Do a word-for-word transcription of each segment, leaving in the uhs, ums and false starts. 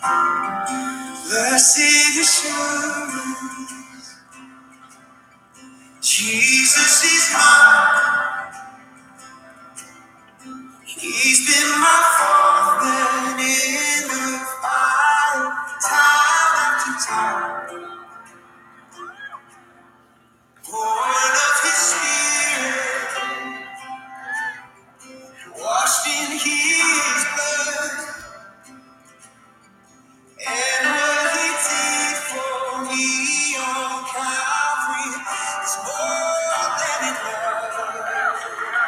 Blessed assurance, Jesus is mine. He's been my father in the fire, time after time. Born of His Spirit, washed in His blood, and what He did for me on Calvary is more than enough.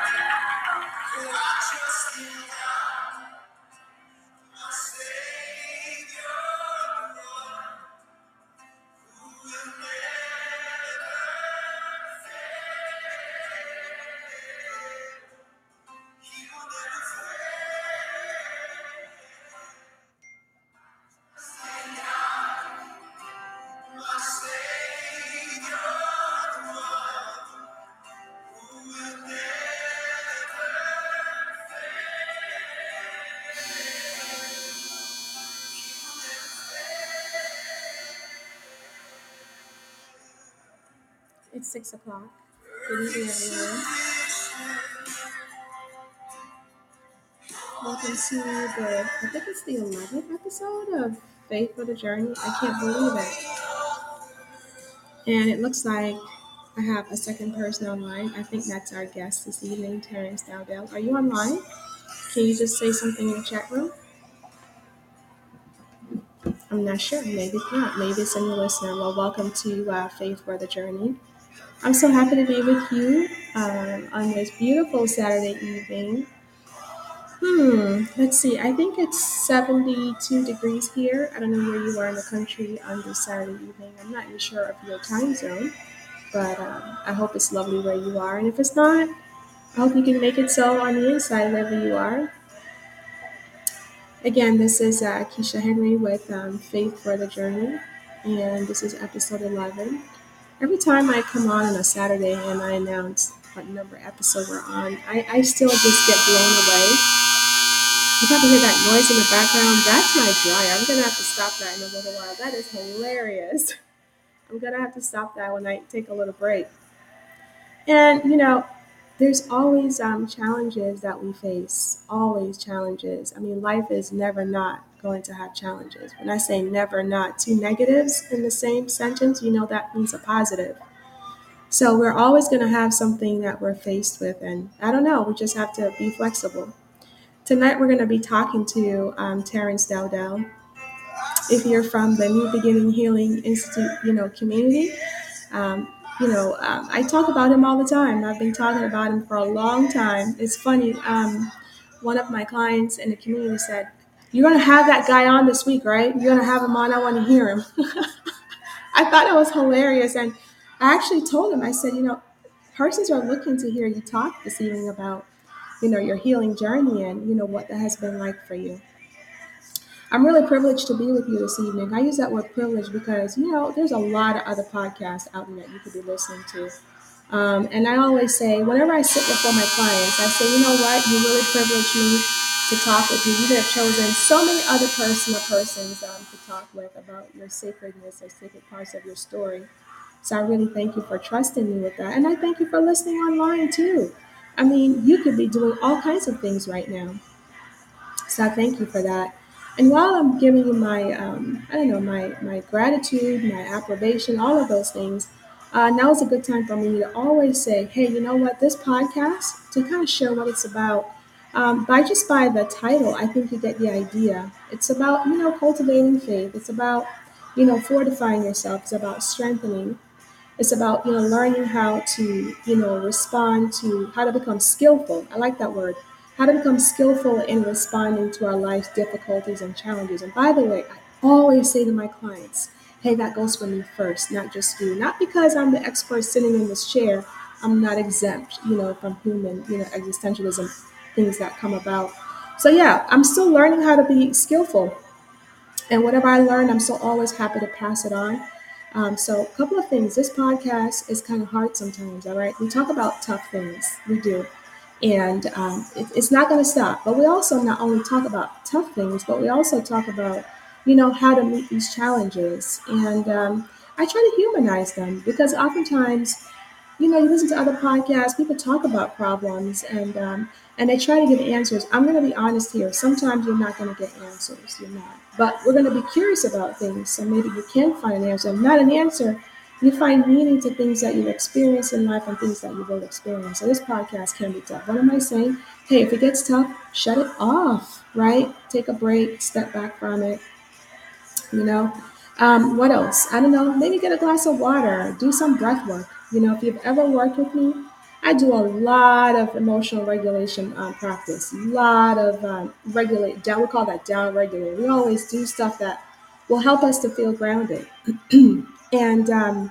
I trust in God, my Savior, the one who will never It's six o'clock. Good evening, everyone. Welcome to the, I think it's the eleventh episode of Faith for the Journey. I can't believe it. And it looks like I have a second person online. I think that's our guest this evening, Terrence Dowdell. Are you online? Can you just say something in the chat room? I'm not sure. Maybe it's not. Maybe it's a new listener. Well, welcome to uh, Faith for the Journey. I'm so happy to be with you um, on this beautiful Saturday evening. Hmm, let's see. I think it's seventy-two degrees here. I don't know where you are in the country on this Saturday evening. I'm not even sure of your time zone, but um, I hope it's lovely where you are. And if it's not, I hope you can make it so on the inside wherever you are. Again, this is uh, Keisha Henry with um, Faith for the Journey, and this is episode eleven. Every time I come on on a Saturday and I announce what number episode we're on, I, I still just get blown away. You probably hear that noise in the background. That's my dryer. I'm going to have to stop that in a little while. That is hilarious. I'm going to have to stop that when I take a little break. And, you know, there's always um, challenges that we face, always challenges. I mean, life is never not going to have challenges. When I say never not, two negatives in the same sentence, you know that means a positive. So we're always going to have something that we're faced with. And I don't know, we just have to be flexible. Tonight we're going to be talking to um, Terrence Dowdell. If you're from the New Beginning Healing Institute, you know, community, um, you know, um, I talk about him all the time. I've been talking about him for a long time. It's funny. Um, one of my clients in the community said, "You're going to have that guy on this week, right? You're going to have him on. I want to hear him." I thought it was hilarious. And I actually told him, I said, you know, persons are looking to hear you talk this evening about, you know, your healing journey and, you know, what that has been like for you. I'm really privileged to be with you this evening. I use that word privilege because, you know, there's a lot of other podcasts out there that you could be listening to. Um, and I always say, whenever I sit before my clients, I say, you know what, you really privileged me to talk with you. You could have chosen so many other personal persons um, to talk with about your sacredness or sacred parts of your story. So I really thank you for trusting me with that. And I thank you for listening online too. I mean, you could be doing all kinds of things right now. So I thank you for that. And while I'm giving you my, um, I don't know, my, my gratitude, my approbation, all of those things, uh, now is a good time for me to always say, hey, you know what, this podcast, to kind of share what it's about, um, by just by the title, I think you get the idea. It's about, you know, cultivating faith. It's about, you know, fortifying yourself. It's about strengthening. It's about, you know, learning how to, you know, respond to, how to become skillful. I like that word. How to become skillful in responding to our life's difficulties and challenges. And by the way, I always say to my clients, hey, that goes for me first, not just you. Not because I'm the expert sitting in this chair, I'm not exempt, you know, from human, you know, existentialism, things that come about. So yeah, I'm still learning how to be skillful. And whatever I learn, I'm still always happy to pass it on. Um, so, a couple of things. This podcast is kind of hard sometimes, all right? We talk about tough things, we do. And um, it, it's not going to stop. But we also not only talk about tough things, but we also talk about, you know, how to meet these challenges. And um, I try to humanize them because oftentimes, you know, you listen to other podcasts, people talk about problems and um, and they try to give answers. I'm going to be honest here. Sometimes you're not going to get answers. You're not. But we're going to be curious about things. So maybe you can find an answer. If not an answer, you find meaning to things that you've experienced in life and things that you will experience. So this podcast can be tough. What am I saying? Hey, if it gets tough, shut it off, right? Take a break, step back from it, you know. Um, what else? I don't know. Maybe get a glass of water, do some breath work. You know, if you've ever worked with me, I do a lot of emotional regulation um, practice, a lot of um, regulate, down, we call that down regulate. We always do stuff that will help us to feel grounded. And um,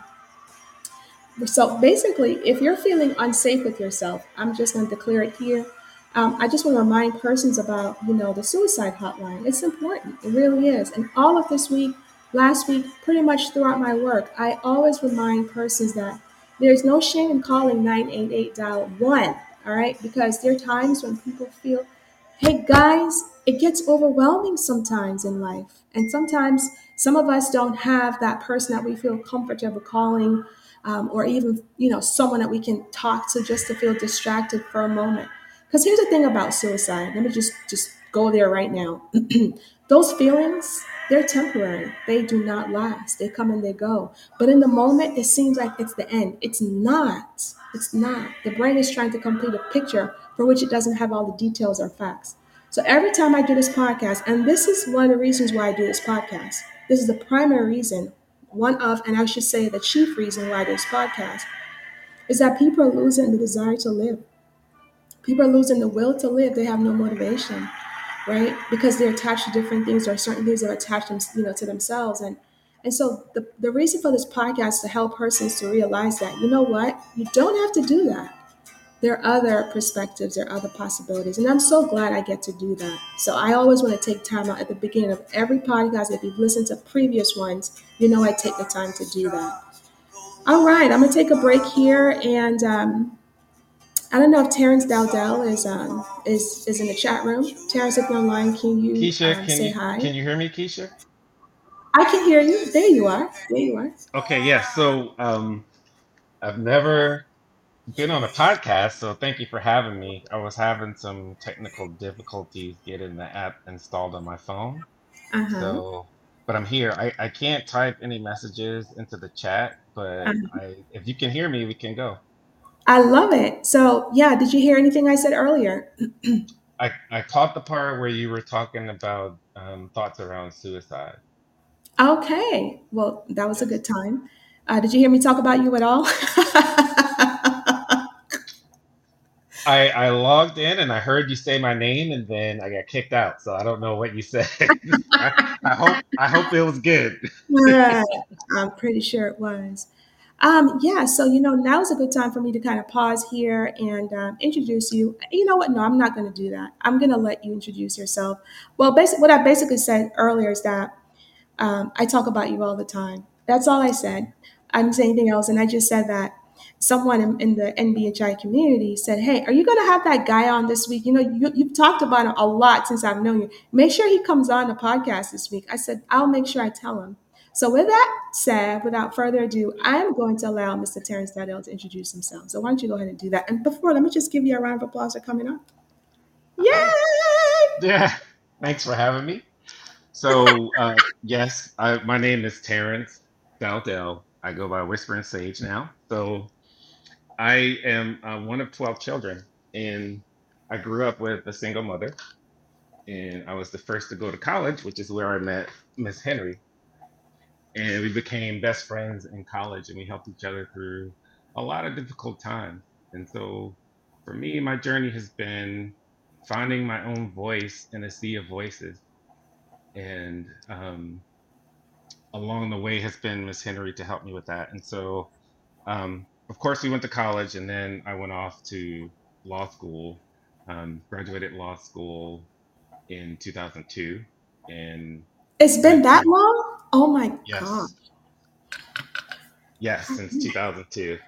so basically, if you're feeling unsafe with yourself, I'm just going to declare it here. Um, I just want to remind persons about, you know, the suicide hotline. It's important. It really is. And all of this week, last week, pretty much throughout my work, I always remind persons that there's no shame in calling nine eight eight dial one. All right. Because there are times when people feel, hey guys, it gets overwhelming sometimes in life. And sometimes some of us don't have that person that we feel comfortable calling, um, or even, you know, someone that we can talk to just to feel distracted for a moment. Because here's the thing about suicide. Let me just just go there right now. Those feelings, they're temporary. They do not last. They come and they go. But in the moment, it seems like it's the end. It's not. It's not. The brain is trying to complete a picture for which it doesn't have all the details or facts. So every time I do this podcast, and this is one of the reasons why I do this podcast, this is the primary reason, one of, and I should say the chief reason why I do this podcast, is that people are losing the desire to live. People are losing the will to live. They have no motivation, right? Because they're attached to different things, or certain things that are attached them, you know, to themselves. And and so the, the reason for this podcast is to help persons to realize that, you know what, you don't have to do that. There are other perspectives, there are other possibilities. And I'm so glad I get to do that. So I always want to take time out at the beginning of every podcast. If you've listened to previous ones, you know I take the time to do that. All right, I'm gonna take a break here, and um, I don't know if Terrence Dowdell is um, is is in the chat room. Terrence, if you're online, can you Keisha, um, can say you hi? can you hear me, Keisha? I can hear you. There you are. There you are. Okay, yes. So um, I've never been on a podcast, so thank you for having me. I was having some technical difficulties getting the app installed on my phone. Uh huh. So, but I'm here. I, I can't type any messages into the chat, but I if you can hear me, we can go. I love it. So yeah, did you hear anything I said earlier? I, I caught the part where you were talking about um, thoughts around suicide. Okay. Well, that was a Yes. good time. Uh, did you hear me talk about you at all? I I logged in and I heard you say my name and then I got kicked out. So I don't know what you said. I, I hope I hope it was good. Right. I'm pretty sure it was. Um, yeah, so you know, now is a good time for me to kind of pause here and um, introduce you. You know what? No, I'm not going to do that. I'm going to let you introduce yourself. Well, basic, what I basically said earlier is that Um, I talk about you all the time. That's all I said. I didn't say anything else. And I just said that someone in, in the N B H I community said, hey, are you going to have that guy on this week? You know, you, you've talked about him a lot since I've known you. Make sure he comes on the podcast this week. I said, I'll make sure I tell him. So, with that said, without further ado, I am going to allow Mister Terrence Dowdell to introduce himself. So, why don't you go ahead and do that? And before, let me just give you a round of applause for coming on. Oh, Yay! yeah. Thanks for having me. So uh, yes, I, my name is Terrence Dowdell. I go by Whispering Sage now. So I am uh, one of twelve children, and I grew up with a single mother, and I was the first to go to college, which is where I met Miss Henry. And we became best friends in college, and we helped each other through a lot of difficult times. And so for me, my journey has been finding my own voice in a sea of voices. And um, along the way has been Miss Henry to help me with that. And so, um, of course, we went to college, and then I went off to law school, um, graduated law school in two thousand two, and It's been went that to, long? Oh my God. yes, yes, since two thousand two.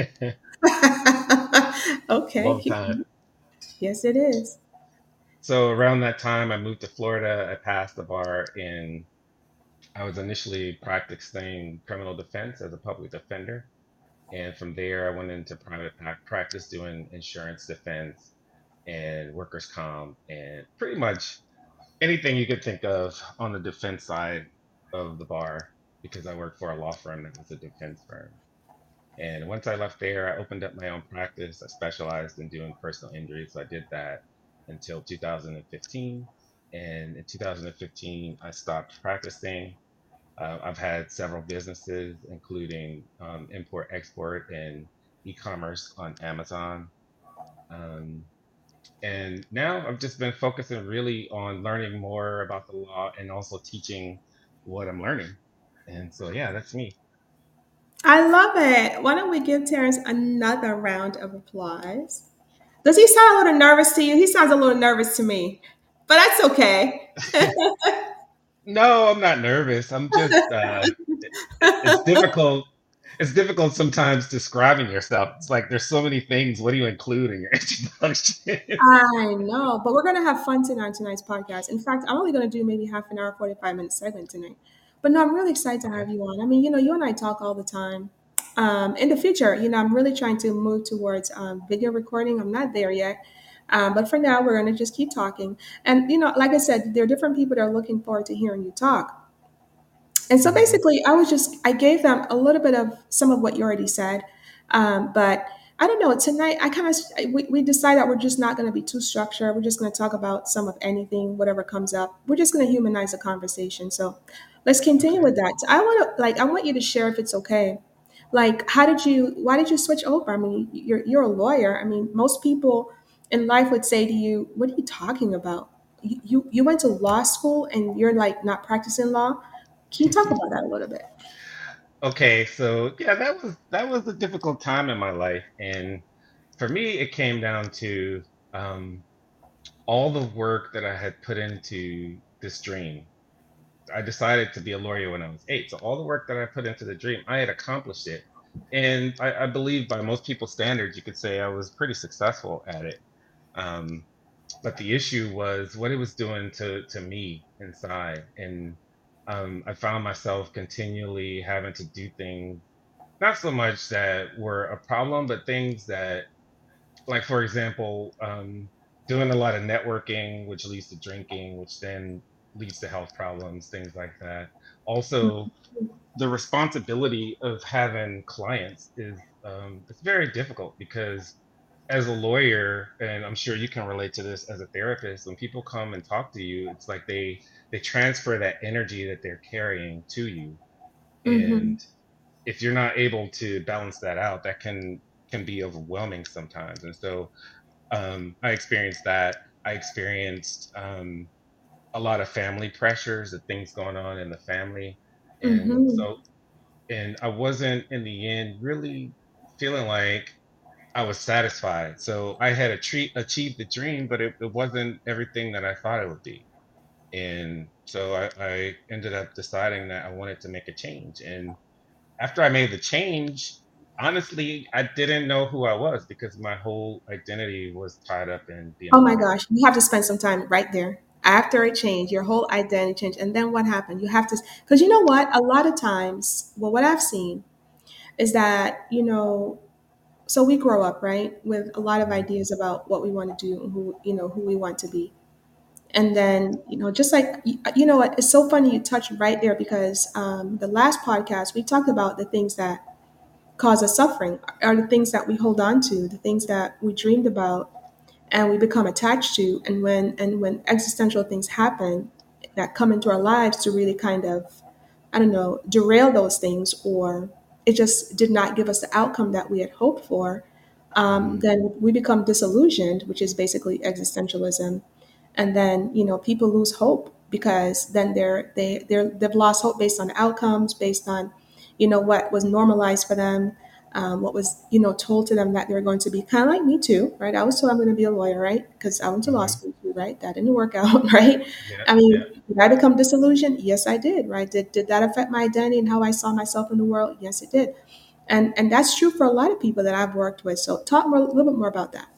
Okay, Long keep time. going. Yes, it is. So around that time, I moved to Florida. I passed the bar in I was initially practicing criminal defense as a public defender. And from there, I went into private prac- practice doing insurance defense and workers' comp and pretty much anything you could think of on the defense side of the bar because I worked for a law firm that was a defense firm. And once I left there, I opened up my own practice. I specialized in doing personal injury. So I did that until two thousand fifteen. And in two thousand fifteen, I stopped practicing. Uh, I've had several businesses, including um, import, export, and e commerce on Amazon. Um, and now I've just been focusing really on learning more about the law and also teaching what I'm learning. And so, yeah, that's me. I love it. Why don't we give Terrence another round of applause? Does he sound a little nervous to you? He sounds a little nervous to me, but that's okay. No, I'm not nervous. I'm just uh it, it's difficult. It's difficult sometimes describing yourself. It's like there's so many things. What do you include in your introduction? I know, but we're gonna have fun tonight on tonight's podcast. In fact, I'm only gonna do maybe half an hour, forty-five minute segment tonight. But no, I'm really excited to Okay. have you on. I mean, you know, you and I talk all the time. Um, in the future, you know, I'm really trying to move towards um, video recording. I'm not there yet. Um, but for now, we're going to just keep talking. And, you know, like I said, there are different people that are looking forward to hearing you talk. And so Hmm. basically, I was just, I gave them a little bit of some of what you already said. Um, but I don't know, tonight, I kind of, we, we decided that we're just not going to be too structured. We're just going to talk about some of anything, whatever comes up. We're just going to humanize the conversation. So let's continue Okay. with that. So I want to, like, I want you to share if it's okay. Like, how did you, why did you switch over? I mean, you're, you're a lawyer. I mean, most people in life would say to you, what are you talking about? You, you, you went to law school and you're like not practicing law. Can you talk about that a little bit? Okay, so yeah, that was that was a difficult time in my life, and for me, it came down to um, all the work that I had put into this dream. I decided to be a lawyer when I was eight, so all the work that I put into the dream, I had accomplished it, and I, I believe by most people's standards, you could say I was pretty successful at it. Um, but the issue was what it was doing to to me inside, and um, I found myself continually having to do things not so much that were a problem, but things that, like for example, um, doing a lot of networking, which leads to drinking, which then leads to health problems, things like that. Also, the responsibility of having clients is um, it's very difficult because as a lawyer, and I'm sure you can relate to this as a therapist, when people come and talk to you, it's like they they transfer that energy that they're carrying to you, Mm-hmm. and if you're not able to balance that out, that can can be overwhelming sometimes. And so um, I experienced that. I experienced um, a lot of family pressures, the things going on in the family, and Mm-hmm. so and I wasn't in the end really feeling like I was satisfied. So I had a treat, achieved the dream, but it, it wasn't everything that I thought it would be. And so I, I ended up deciding that I wanted to make a change. And after I made the change, honestly, I didn't know who I was because my whole identity was tied up in being a Oh my lawyer. gosh, you have to spend some time right there. After a change, your whole identity changed. And then what happened? You have to, because you know what? A lot of times, well, what I've seen is that, you know, so we grow up, right, with a lot of Mhm. ideas about what we want to do and who, you know, who we want to be. And then, you know, just like, you know what? It's so funny you touched right there because um, the last podcast, we talked about the things that cause us suffering are the things that we hold on to, the things that we dreamed about and we become attached to. And when and when existential things happen that come into our lives to really kind of, I don't know, derail those things, or it just did not give us the outcome that we had hoped for, um, Mhm. then we become disillusioned, which is basically existentialism. And then, you know, people lose hope because then they're they they're they've lost hope based on outcomes, based on, you know, what was normalized for them, um, what was, you know, told to them that they were going to be, kind of like me too, right? I was told I'm going to be a lawyer, right? Because I went to law Mhm. school too, right? That didn't work out, right? Yeah. I Yeah. mean, did I become disillusioned? Yes, I did, right? Did, did that affect my identity and how I saw myself in the world? Yes, it did. And and that's true for a lot of people that I've worked with. So talk more, a little bit more about that.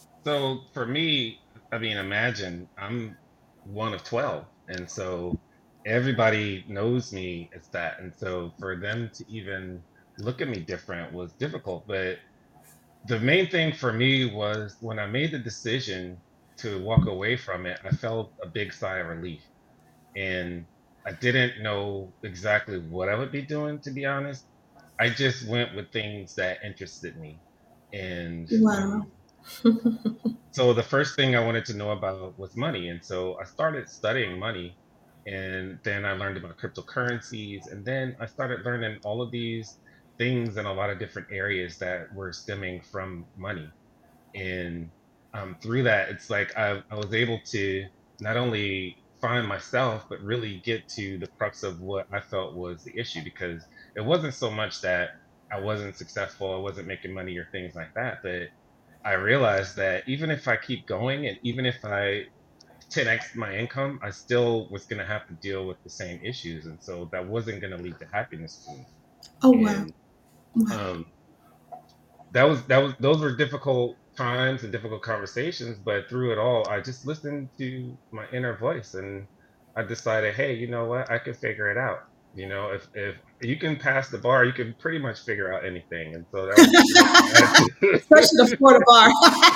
So for me, I mean, imagine I'm one of twelve. And so everybody knows me as that. And so for them to even look at me different was difficult. But the main thing for me was when I made the decision to walk away from it, I felt a big sigh of relief. And I didn't know exactly what I would be doing, to be honest. I just went with things that interested me. And Wow. um, so the first thing I wanted to know about was money. And so I started studying money. And then I learned about cryptocurrencies. And then I started learning all of these things in a lot of different areas that were stemming from money. And um, through that, it's like I, I was able to not only find myself, but really get to the crux of what I felt was the issue, because it wasn't so much that I wasn't successful, I wasn't making money or things like that, but I realized that even if I keep going and even if I ten x my income, I still was going to have to deal with the same issues. And so that wasn't going to lead to happiness for me. Oh, wow. And Wow. um, that was that was those were difficult times and difficult conversations, but through it all I just listened to my inner voice, and I decided, hey, you know what, I can figure it out. You know, if if you can pass the bar, you can pretty much figure out anything. And so that was pretty much my Especially the attitude. Florida bar.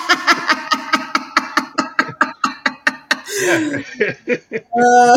Yeah. Uh,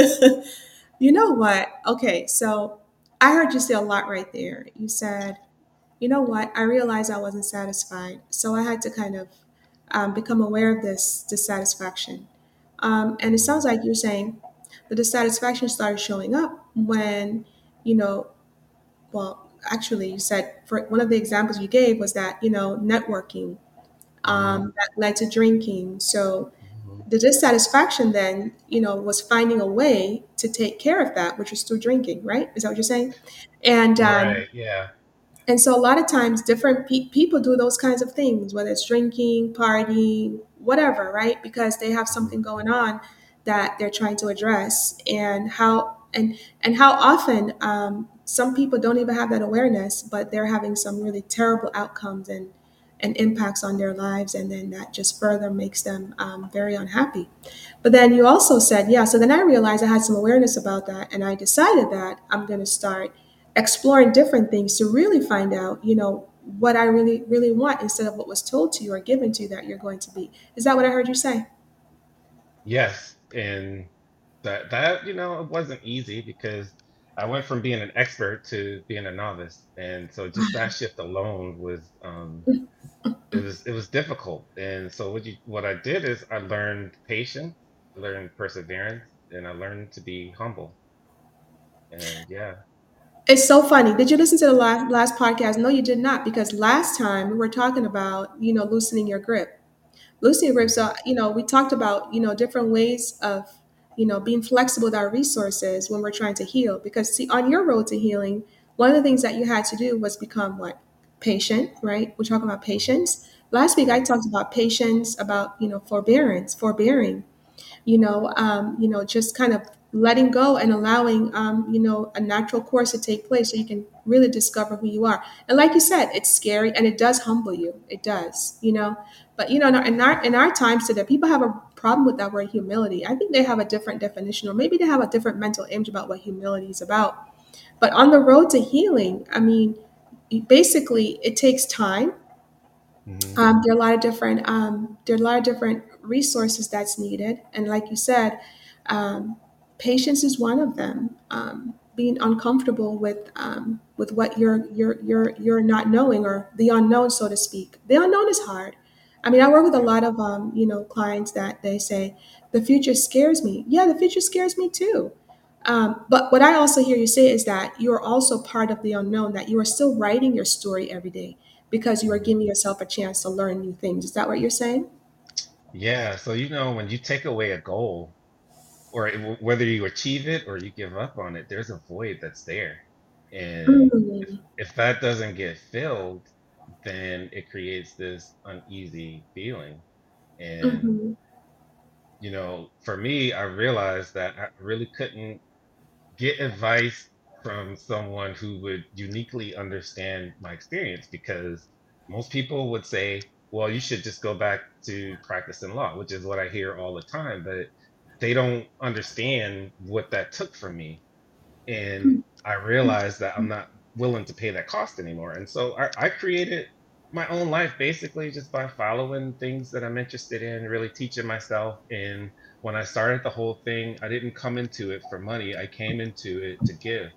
you know what? Okay, so I heard you say a lot right there. You said, you know what? I realized I wasn't satisfied, so I had to kind of um, become aware of this dissatisfaction. Um, and it sounds Mhm, like you're saying the dissatisfaction started showing up when, you know, well, actually, you said for one of the examples you gave was that, you know, networking mhm, um, that led to drinking. So mhm. the dissatisfaction then, you know, was finding a way to take care of that, which was through drinking, right? Is that what you're saying? And um, Right, yeah. and so a lot of times different pe- people do those kinds of things, whether it's drinking, partying, whatever, right? Because they have Mhm, something going on that they're trying to address. And how and and how often um, some people don't even have that awareness, but they're having some really terrible outcomes and and impacts on their lives, and then that just further makes them um, very unhappy. But then you also said, yeah, so then I realized I had some awareness about that, and I decided that I'm going to start exploring different things to really find out, you know, what I really, really want instead of what was told to you or given to you that you're going to be. Is that what I heard you say? yes. And that that you know, it wasn't easy because I went from being an expert to being a novice. And so just that shift alone was um it was it was difficult. And so what you what I did is I learned patience, I learned perseverance, and I learned to be humble. And yeah. It's so funny. Did you listen to the last last podcast? No, you did not, because last time we were talking about, you know, loosening your grip. Loosening your grip. Mhm, So, you know, we talked about, you know, different ways of, you know, being flexible with our resources when we're trying to heal. Because see, on your road to healing, one of the things that you had to do was become what? Patient, right? We're talking about mhm, patience. Last week I mhm, talked about patience, about, you know, forbearance, forbearing, you know, um, you know, just kind of letting go and allowing, um, you know, a natural course to take place so you can really discover who you are. And like you said, it's scary and it does humble you. It does, you know. But you know, in our in our, in our times today, people have a problem with that word humility. I think they have a different definition, or maybe they have a different mental image about what humility is about. But on the road to healing, I mean, basically, it takes time. mhm. Um, there are a lot of different um, there are a lot of different resources that's needed, and like you said, um, patience is one of them. Um, being uncomfortable with um, with what you're you're you're you're not knowing, or the unknown, so to speak. The unknown is hard. I mean, I work with a Yeah. lot of um, you know, clients that they say the future scares me. Yeah, the future scares me too. Um, but what I also hear you say is that you are also part of the unknown, that you are still writing your story every day because you are Mhm. giving yourself a chance to learn new things. Is that what you're saying? Yeah, so you know, when you take away a goal, or it- whether you achieve it or you give up on it, there's a void that's there. And if Mm, if that doesn't get filled, then it creates this uneasy feeling. And mhm, you know, for me, I realized that I really couldn't get advice from someone who would uniquely understand my experience, because most people would say, well, you should just go back to practicing law, which is what I hear all the time. But they don't understand what that took from me. And I realized that I'm not willing to pay that cost anymore. And so I, I created my own life basically just by following things that I'm interested in, really teaching myself. And when I started the whole thing, I didn't come into it for money. I came into it to give.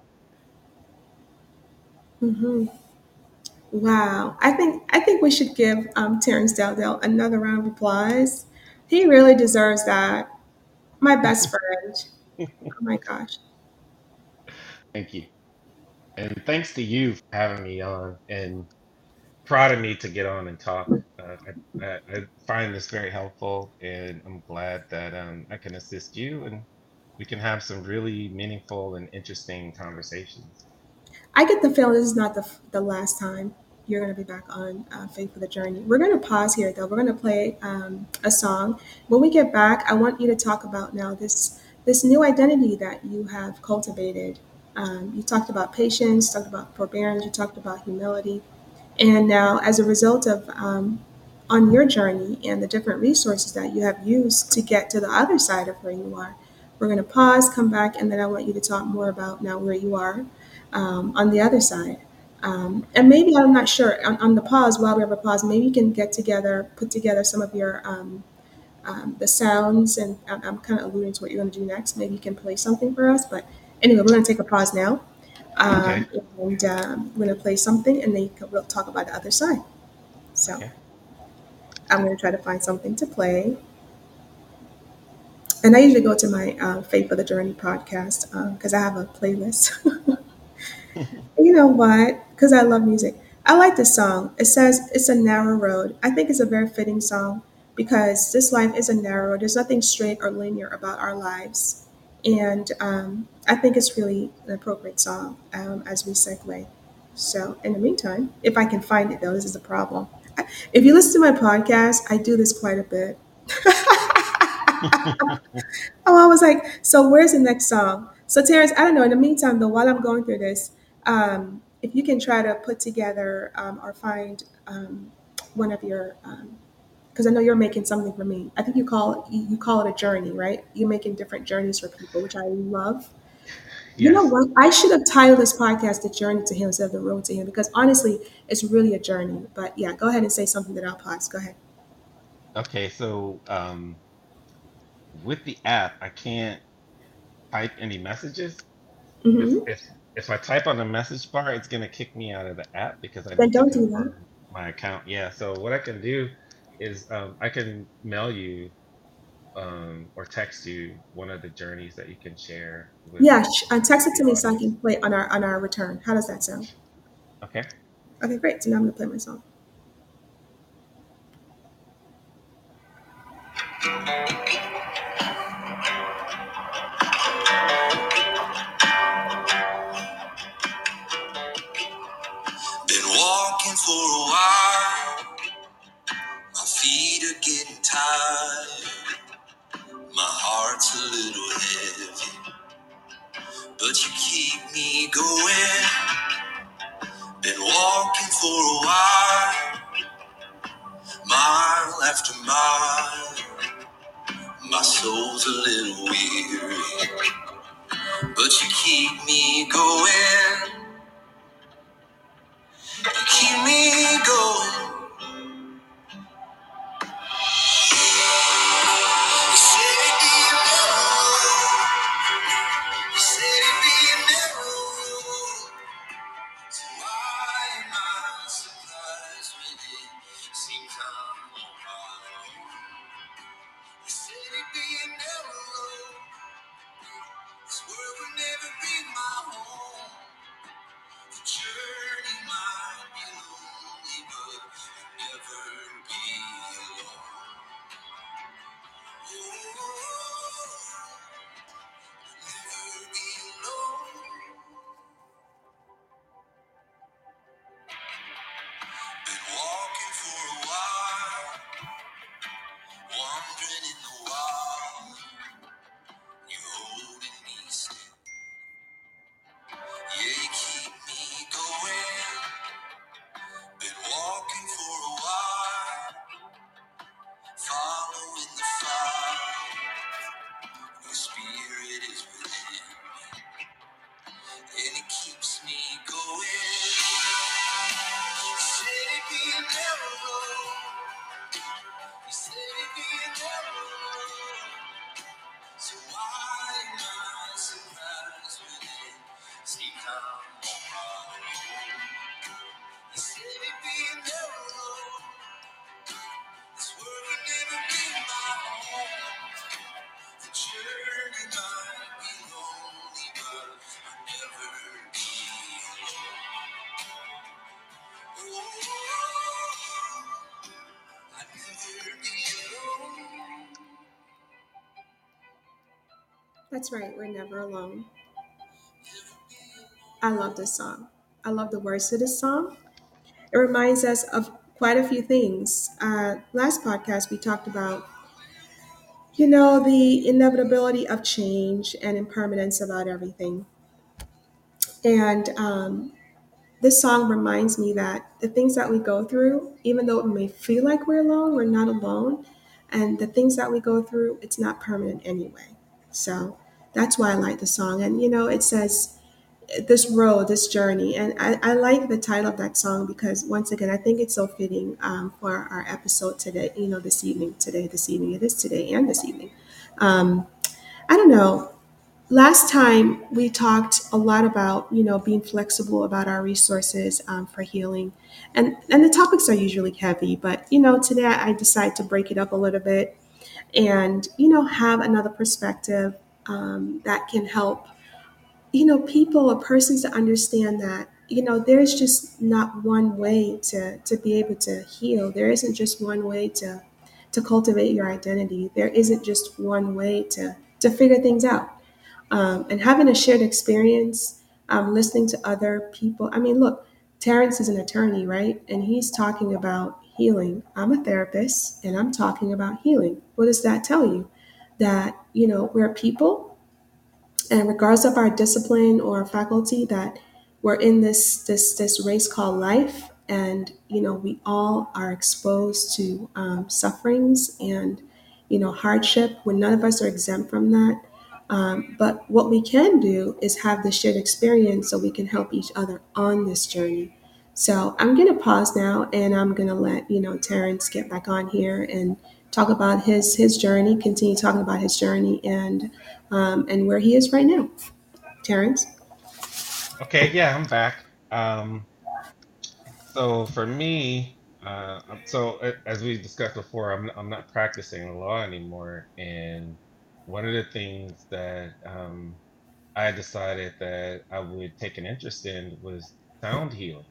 Hmm. Wow. I think I think we should give um, Terrence Dowdell another round of applause. He really deserves that. My best friend. Oh my gosh. Thank you. And thanks to you for having me on and proud of me to get on and talk. Uh, I, I, I find this very helpful, and I'm glad that um, I can assist you and we can have some really meaningful and interesting conversations. I get the feeling this is not the, the last time you're going to be back on uh, Faith for the Journey. We're going to pause here, though. We're going to play um, a song. When we get back, I want you to talk about now this this new identity that you have cultivated. Um, you talked about patience, talked about forbearance, you talked about humility. And now, as a result of um, on your journey and the different resources that you have used to get to the other side of where you are, we're going to pause, come back, and then I want you to talk more about now where you are um, on the other side. Um, and maybe I'm not sure on, on the pause, while we have a pause, maybe you can get together, put together some of your um, um, the sounds, and I'm, I'm kind of alluding to what you're going to do next. Maybe you can play something for us. But anyway, we're going to take a pause now, Okay. um, and um, we're going to play something, and then we'll talk about the other side. So Okay. I'm going to try to find something to play. And I usually go to my uh, Faith for the Journey podcast because I have a playlist. You know what? Because I love music. I like this song. It says it's a narrow road. I think it's a very fitting song because this life is a narrow road. There's nothing straight or linear about our lives. And um, I think it's really an appropriate song um, as we segue. So, in the meantime, if I can find it though, this is a problem. If you listen to my podcast, I do this quite a bit. Oh, I was like, so where's the next song? So Terrence, I don't know. In the meantime, though, while I'm going through this, um, if you can try to put together um, or find um, one of your, because I know you're making something for me. I think you call you you call it a journey, right? You're making different journeys for people, which I love. You know Yes. what? I should have titled this podcast "The Journey to Him" instead of "The Road to Him" because honestly, it's really a journey. But yeah, go ahead and say something that I'll pause. Go ahead. Okay. So um, with the app, I can't type any messages. If Hmm. if if I type on the message bar, it's gonna kick me out of the app because I Then need to don't do that. confirm my account. Yeah. So what I can do is um, I can mail you um, or text you one of the journeys that you can share with Yeah, sh- uh, text it the to me so I audience. can play it on our on our return. How does that sound? Okay. Okay, great. So now I'm gonna play my song. Been walking for a while, my feet are getting tired, my heart's a little heavy, but you keep me going. Been walking for a while, mile after mile, my soul's a little weary, but you keep me going. You keep me going. You said it'd be a narrow, you said it'd be a narrow. So why am I surprised when it seems I'm on my own? You said it'd be a narrow road, this world would never be my home. That's right. We're never alone. I love this song. I love the words to this song. It reminds us of quite a few things. Uh, last podcast, we talked about, you know, the inevitability of change and impermanence about everything. And um, this song reminds me that the things that we go through, even though it may feel like we're alone, we're not alone. And the things that we go through, it's not permanent anyway. So that's why I like the song. And, you know, it says, this road, this journey. And I, I like the title of that song because, once again, I think it's so fitting um, for our episode today, you know, this evening, today, this evening. It is today and this evening. Um, I don't know. Last time we talked a lot about, you know, being flexible about our resources um, for healing. And, and the topics are usually heavy, but, you know, today I decided to break it up a little bit and, you know, have another perspective um, that can help, you know, people or persons to understand that, you know, there's just not one way to to be able to heal. There isn't just one way to to cultivate your identity. There isn't just one way to to figure things out. Um, and having a shared experience, um, listening to other people. I mean, look, Terrence is an attorney, right? And he's talking about healing. I'm a therapist, and I'm talking about healing. What does that tell you? That, you know, we're people, and regardless of our discipline or faculty, that we're in this this this race called life, and, you know, we all are exposed to um, sufferings and, you know, hardship, when none of us are exempt from that. Um, but what we can do is have the shared experience so we can help each other on this journey. So I'm going to pause now, and I'm going to let, you know, Terrence get back on here and talk about his his journey, continue talking about his journey, and um, and where he is right now. Terrence. Okay, yeah, I'm back. Um, so for me, uh, um, so a- as we discussed before, I'm I'm not practicing law anymore, and one of the things that um, I decided that I would take an interest in was sound healing,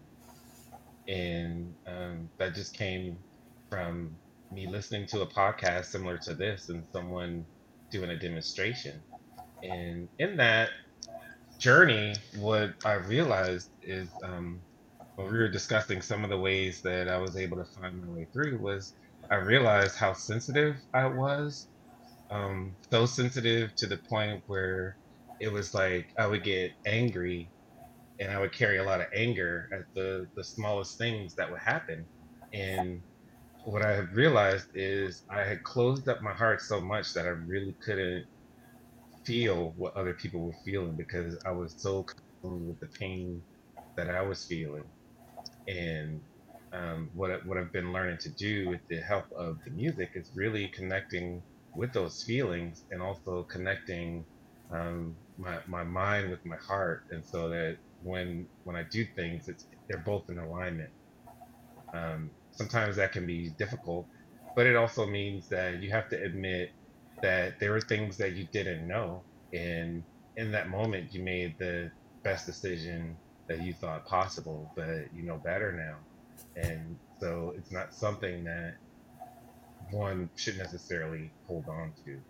and um, that just came from me listening to a podcast similar to this and someone doing a demonstration. And in that journey, what I realized is um, when we were discussing some of the ways that I was able to find my way through was I realized how sensitive I was. Um, so sensitive to the point where it was like I would get angry and I would carry a lot of anger at the the smallest things that would happen. And what I had realized is I had closed up my heart so much that I really couldn't feel what other people were feeling because I was so consumed with the pain that I was feeling. And um, what I, what I've been learning to do with the help of the music is really connecting with those feelings and also connecting um, my my mind with my heart, and so that when when I do things, it's they're both in alignment. Um, sometimes that can be difficult, but it also means that you have to admit that there were things that you didn't know, and in that moment, you made the best decision that you thought possible, but you know better now. And so it's not something that one should necessarily hold on to.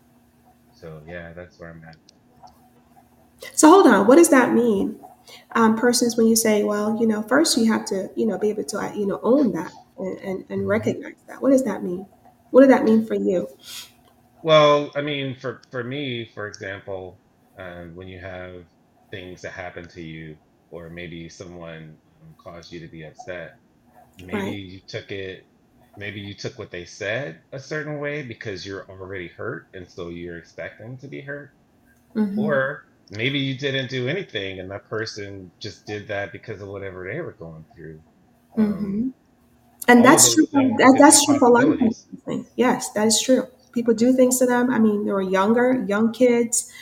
So yeah, that's where I'm at. So hold on, what does that mean? Um, persons, when you say, well, you know, first you have to, you know, be able to, uh, you know, own that and, and, and Mhm. recognize that. What does that mean? What did that mean for you? Well, I mean, for for me, for example, um, when you have things that happen to you, or maybe someone um, caused you to be upset, maybe Right. you took it, maybe you took what they said a certain way because you're already hurt, and so you're expecting to be hurt, Mm-hmm. or maybe you didn't do anything, and that person just did that because of whatever they were going through. Um, Mm-hmm. And all of that's true. those For, things that, could be that's true for a lot of people. possibilities. I think. Yes, that is true. People do things to them. I mean, they were younger, young kids.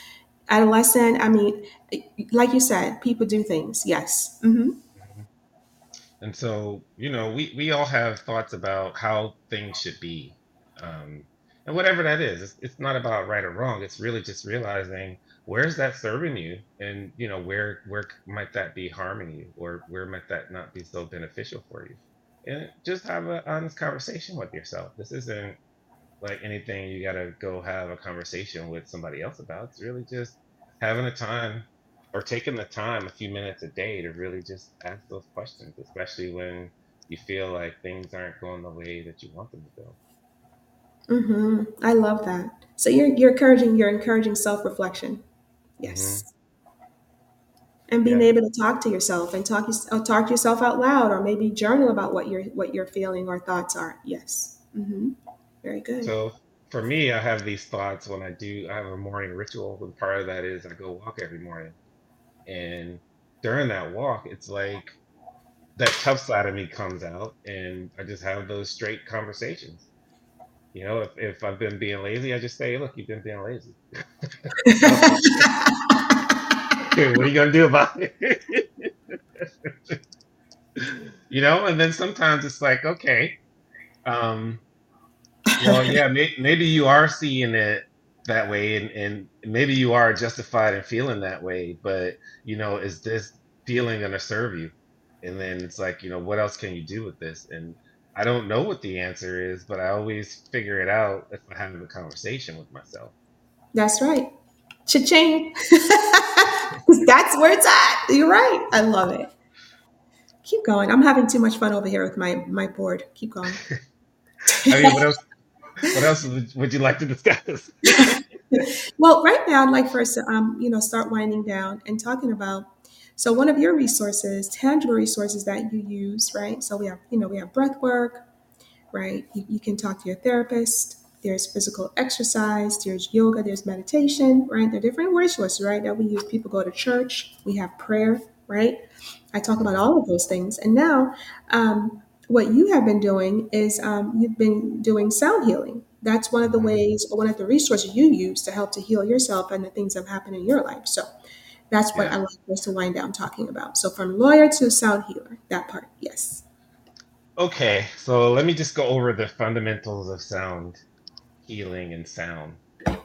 Adolescent, I mean, like you said, people do things. Yes. Hmm. Mhm. And so, you know, we we all have thoughts about how things should be. Um, and whatever that is, it's, it's not about right or wrong. It's really just realizing where's that serving you, and you know, where where c- might that be harming you, or where might that not be so beneficial for you. And just have an honest conversation with yourself. This isn't like anything you gotta go have a conversation with somebody else about. It's really just having a time or taking the time a few minutes a day to really just ask those questions, especially when you feel like things aren't going the way that you want them to go. Hmm. I love that. So you're you're encouraging you're encouraging self reflection. Hmm. Yes. And being Yeah. able to talk to yourself and talk uh, talk to yourself out loud, or maybe journal about what you're what you're feeling or thoughts are. Yes. Hmm. Very good. So for me, I have these thoughts when I do, I have a morning ritual, and part of that is I go walk every morning. And during that walk, it's like that tough side of me comes out, and I just have those straight conversations. You know, if, if I've been being lazy, I just say, look, you've been being lazy. So, what are you going to do about it? You know, and then sometimes it's like, okay, um, well, yeah, may, maybe you are seeing it that way, and, and maybe you are justified in feeling that way, but, you know, is this feeling going to serve you? And then it's like, you know, what else can you do with this? And I don't know what the answer is, but I always figure it out if I have a conversation with myself. That's right. Cha-ching. That's where it's at. You're right. I love it. Keep going. I'm having too much fun over here with my my board. Keep going. I mean, what else? What else would, would you like to discuss? Well, right now, I'd like for us to, um, you know, start winding down and talking about. So, one of your resources, tangible resources that you use, right? So we have, you know, we have breath work, right? You, you can talk to your therapist. There's physical exercise. There's yoga. There's meditation, right? There are different resources, right? That we use. People go to church. We have prayer, right? I talk about Mhm. all of those things, and now, um, what you have been doing is um, you've been doing sound healing. That's one of the Mhm. ways, or one of the resources you use to help to heal yourself and the things that happen in your life. So that's what I Yeah. like us to wind down talking about. So from lawyer to sound healer, that part, yes. Okay, so let me just go over the fundamentals of sound healing and sound.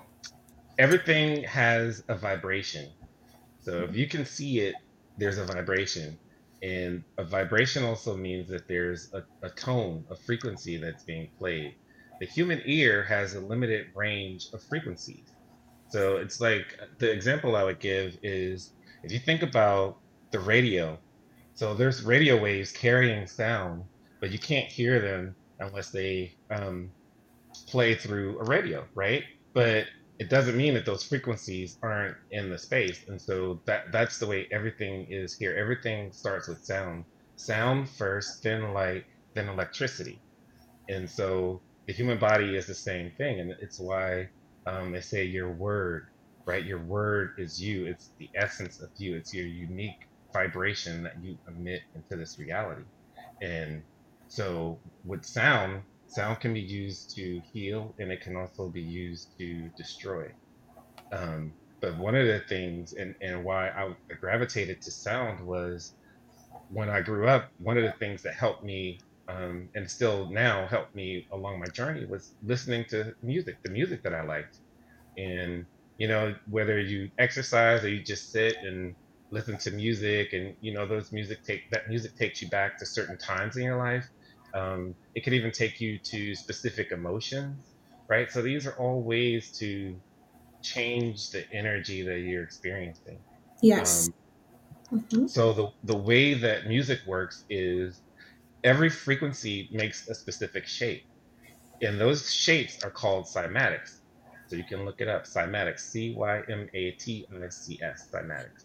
Everything has a vibration. So if you can see it, there's a vibration. And a vibration also means that there's a, a tone, a frequency that's being played. The human ear has a limited range of frequencies. So it's like the example I would give is if you think about the radio. So there's radio waves carrying sound, but you can't hear them unless they um, play through a radio, right? But it doesn't mean that those frequencies aren't in the space. And so that that's the way everything is here. Everything starts with sound. Sound first, then light, then electricity. And so the human body is the same thing. And it's why um, they say your word, right? Your word is you. It's the essence of you. It's your unique vibration that you emit into this reality. And so with sound, sound can be used to heal, and it can also be used to destroy. Um, but one of the things, and, and why I gravitated to sound was when I grew up, one of the things that helped me, um, and still now helped me along my journey, was listening to music, the music that I liked. And, you know, whether you exercise or you just sit and listen to music, and, you know, those music take that music takes you back to certain times in your life. Um, it could even take you to specific emotions, right? So these are all ways to change the energy that you're experiencing. Yes. Um, Hmm. so the the way that music works is every frequency makes a specific shape, and those shapes are called cymatics. So you can look it up, cymatics, C Y M A T I C S, cymatics.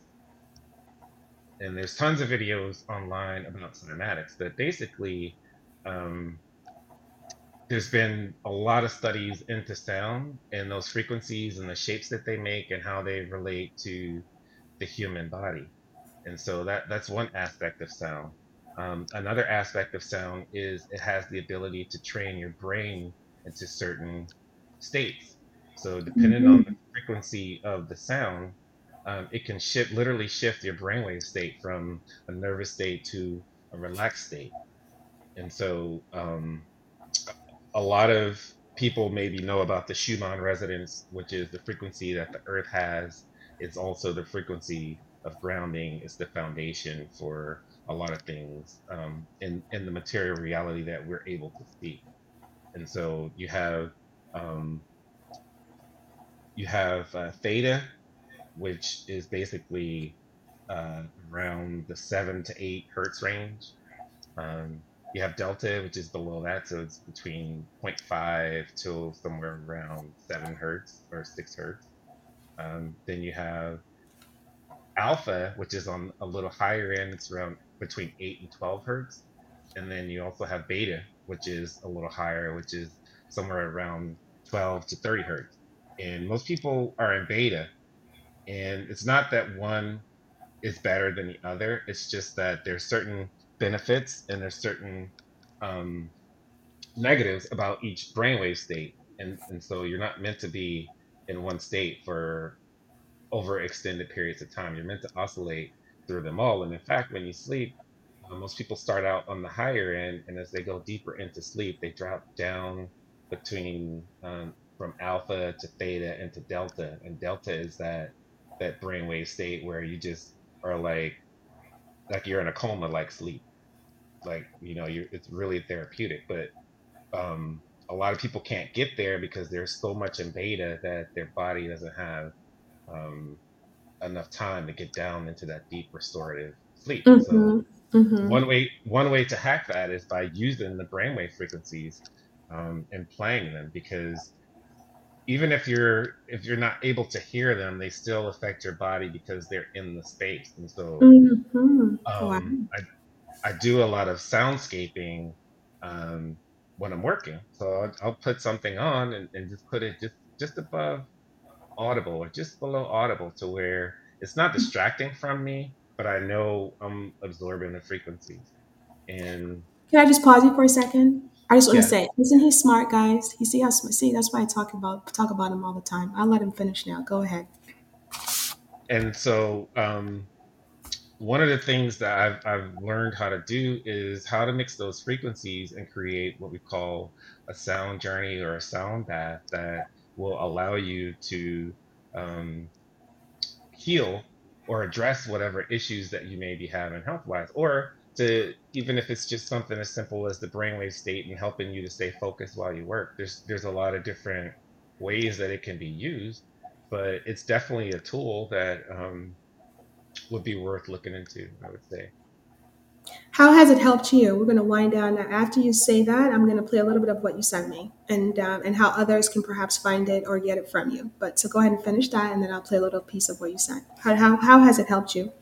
And there's tons of videos online about cymatics, but basically, um, there's been a lot of studies into sound and those frequencies and the shapes that they make and how they relate to the human body. And so that that's one aspect of sound. Um, another aspect of sound is it has the ability to train your brain into certain states. So depending on the Hmm. frequency of the sound, um, it can shift, literally shift your brainwave state from a nervous state to a relaxed state. And so, um, a lot of people maybe know about the Schumann resonance, which is the frequency that the Earth has. It's also the frequency of grounding. It's the foundation for a lot of things um, in in the material reality that we're able to see. And so you have um, you have uh, theta, which is basically uh, around the seven to eight hertz range. Um, you have delta, which is below that, so it's between zero point zero point five to somewhere around seven hertz or six hertz. Um, then you have alpha, which is on a little higher end, it's around between eight and twelve hertz. And then you also have beta, which is a little higher, which is somewhere around twelve to thirty hertz. And most people are in beta, and it's not that one is better than the other. It's just that there's certain benefits and there's certain um, negatives about each brainwave state, and and so you're not meant to be in one state for over extended periods of time. You're meant to oscillate through them all. And in fact, when you sleep, uh, most people start out on the higher end, and as they go deeper into sleep, they drop down between um, from alpha to theta and to delta. And delta is that that brainwave state where you just are like like you're in a coma like sleep, like you know you it's really therapeutic. But um a lot of people can't get there because there's so much in beta that their body doesn't have um enough time to get down into that deep restorative sleep. And so Mm-hmm. Mm-hmm. one way one way to hack that is by using the brainwave frequencies um, and playing them, because even if you're if you're not able to hear them, they still affect your body because they're in the space. And so Mm-hmm. Wow. um, I I do a lot of soundscaping um, when I'm working. So I'll, I'll put something on and, and just put it just just above audible or just below audible to where it's not distracting from me, but I know I'm absorbing the frequencies. And Can I just pause you for a second? I just want to yeah, say, isn't he smart, guys? You see how smart? See, that's why I talk about talk about him all the time. I'll let him finish now. Go ahead. and so um, one of the things that I've I've learned how to do is how to mix those frequencies and create what we call a sound journey or a sound bath that will allow you to um, heal or address whatever issues that you may be having health wise, or to even if it's just something as simple as the brainwave state and helping you to stay focused while you work. There's there's a lot of different ways that it can be used, but it's definitely a tool that um, would be worth looking into, I would say. How has it helped you? We're going to wind down now. After you say that, I'm going to play a little bit of what you sent me, and um, and how others can perhaps find it or get it from you. But so go ahead and finish that, and then I'll play a little piece of what you sent. How how, how has it helped you?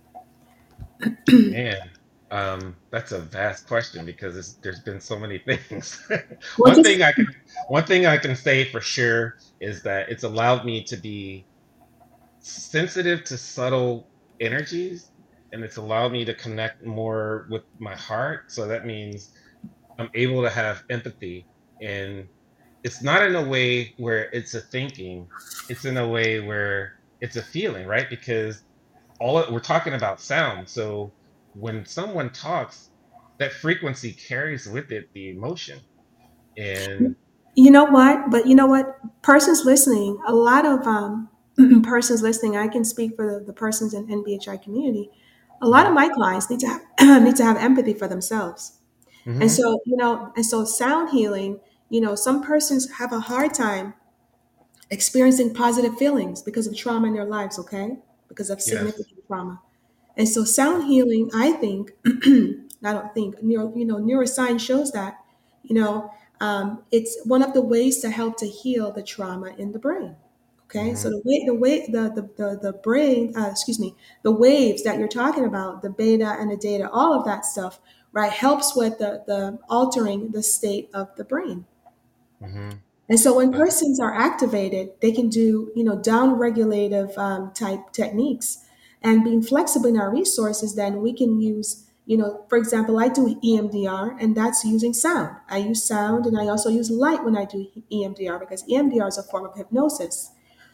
Man, um, that's a vast question because it's, there's been so many things. Well, one just thing I can one thing I can say for sure is that it's allowed me to be sensitive to subtle energies, and it's allowed me to connect more with my heart. So that means I'm able to have empathy, and it's not in a way where it's a thinking, it's in a way where it's a feeling, right? Because all we're talking about sound. So when someone talks, that frequency carries with it the emotion. And you know what? But you know what? Persons listening, a lot of um, persons listening. I can speak for the, the persons in N B H I community. A lot of mhm, my clients need to have need to have empathy for themselves. And mhm, so, you know, and so sound healing, you know, some persons have a hard time experiencing positive feelings because of trauma in their lives, okay? Because of yes, significant trauma. And so sound healing, I think, I don't think, neuro, you know, neuroscience shows that, you know, um, it's one of the ways to help to heal the trauma in the brain. Okay, so mhm, the way the way the the the, the brain, uh, excuse me, the waves that you're talking about, the beta and the data, all of that stuff, right, helps with the the altering the state of the brain. mhm, And so when that's persons are activated, they can do, you know, down regulative um, type techniques. And being flexible in our resources, then we can use, you know, for example, I do E M D R, and that's using sound. I use sound and I also use light when I do E M D R because E M D R is a form of hypnosis.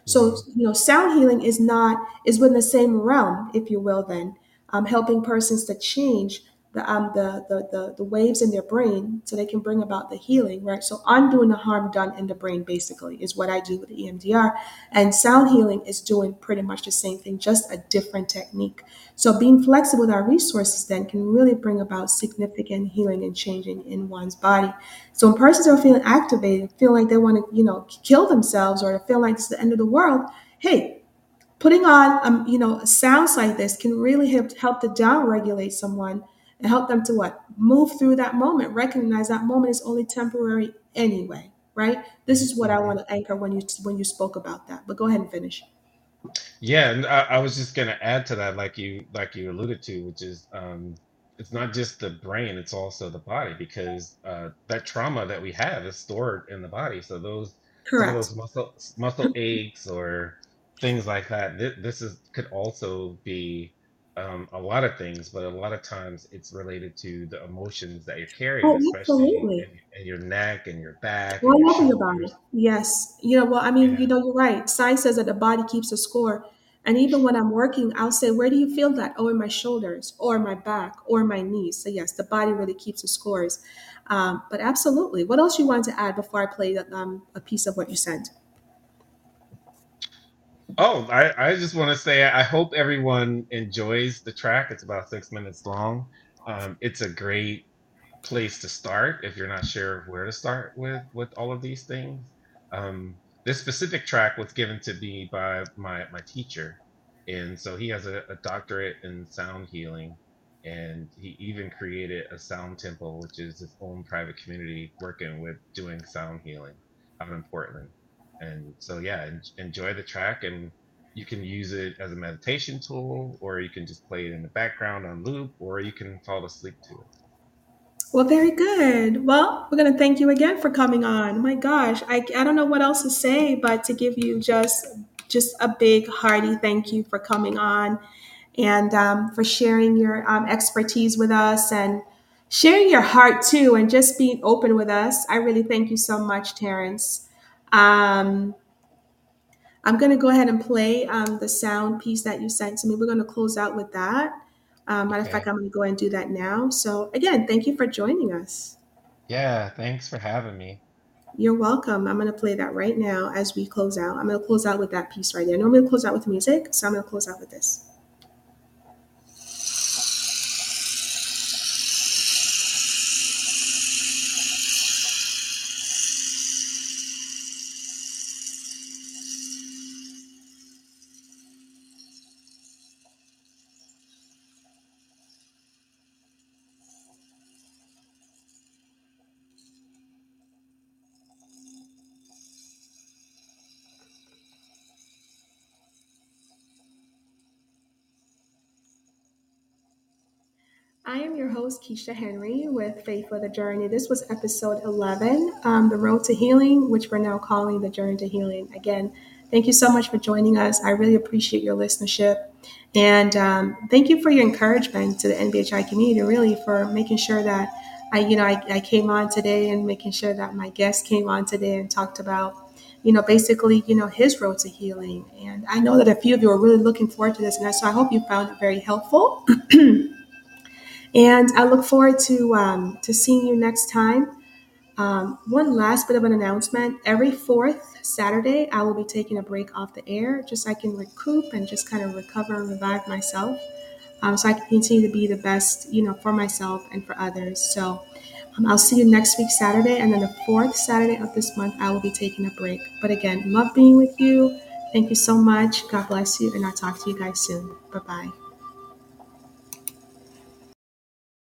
So, Hmm. you know, sound healing is not, is within the same realm, if you will, then, um, helping persons to change the, um, the, the, the, the waves in their brain so they can bring about the healing, right? So undoing the harm done in the brain, basically, is what I do with the E M D R. And sound healing is doing pretty much the same thing, just a different technique. So being flexible with our resources then can really bring about significant healing and changing in one's body. So when persons are feeling activated, feel like they want to, you know, kill themselves or feel like it's the end of the world, hey, putting on, um, you know, sounds like this can really help help to downregulate someone and help them to what, move through that moment, recognize that moment is only temporary anyway, right? This is what I Hmm. want to anchor when you when you spoke about that. But go ahead and finish. Yeah, and I, I was just gonna add to that, like you like you alluded to, which is um, it's not just the brain, it's also the body, because uh, that trauma that we have is stored in the body. So those some of Correct. those muscle muscle aches or things like that. This, this is could also be um, a lot of things, but a lot of times it's related to the emotions that you're carrying, Oh, especially absolutely. in, in your neck and your back and your All over your body. shoulders. Yes. You know, well, I mean, you Yeah. know, you're right. Science says that the body keeps a score. And even when I'm working, I'll say, where do you feel that? Oh, in my shoulders or my back or my knees. So yes, the body really keeps the scores. Um, but absolutely. What else you wanted to add before I play um, a piece of what you sent? Oh, I, I just want to say I hope everyone enjoys the track. It's about six minutes long. Um, it's a great place to start if you're not sure where to start with with all of these things. Um, this specific track was given to me by my my teacher, and so he has a, a doctorate in sound healing, and he even created a sound temple, which is his own private community working with doing sound healing out in Portland. And so yeah, en- enjoy the track, and you can use it as a meditation tool, or you can just play it in the background on loop, or you can fall asleep to it. Well, very good. Well, we're going to thank you again for coming on. My gosh, I, I don't know what else to say, but to give you just just a big hearty thank you for coming on and um, for sharing your um, expertise with us and sharing your heart too and just being open with us. I really thank you so much, Terrence. Um, I'm going to go ahead and play um, the sound piece that you sent to me. We're going to close out with that. Um, matter of fact, Okay. I'm going to go ahead and do that now. So, again, thank you for joining us. Yeah, thanks for having me. You're welcome. I'm going to play that right now as we close out. I'm going to close out with that piece right there. Normally, I close out with music, so I'm going to close out with this. I am your host, Keisha Henry, with Faith for the Journey. This was episode eleven, um, The Road to Healing, which we're now calling The Journey to Healing. Again, thank you so much for joining us. I really appreciate your listenership. And um, thank you for your encouragement to the N B H I community, really, for making sure that I, you know, I, I came on today and making sure that my guest came on today and talked about, you know, basically, you know, his road to healing. And I know that a few of you are really looking forward to this. And so I hope you found it very helpful. And I look forward to um, to seeing you next time. Um, one last bit of an announcement: every fourth Saturday, I will be taking a break off the air, just so I can recoup and just kind of recover and revive myself, um, so I can continue to be the best, you know, for myself and for others. So um, I'll see you next week Saturday, and then the fourth Saturday of this month, I will be taking a break. But again, love being with you. Thank you so much. God bless you, and I'll talk to you guys soon. Bye bye.